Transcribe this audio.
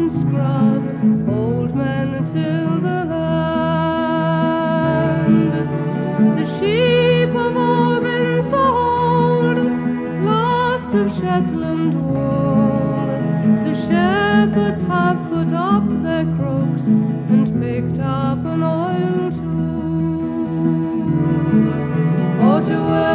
and scrub, old men till the land. The sheep have all been sold, last of Shetland wool. The shepherds have put up their crooks and picked up an oil tool. For to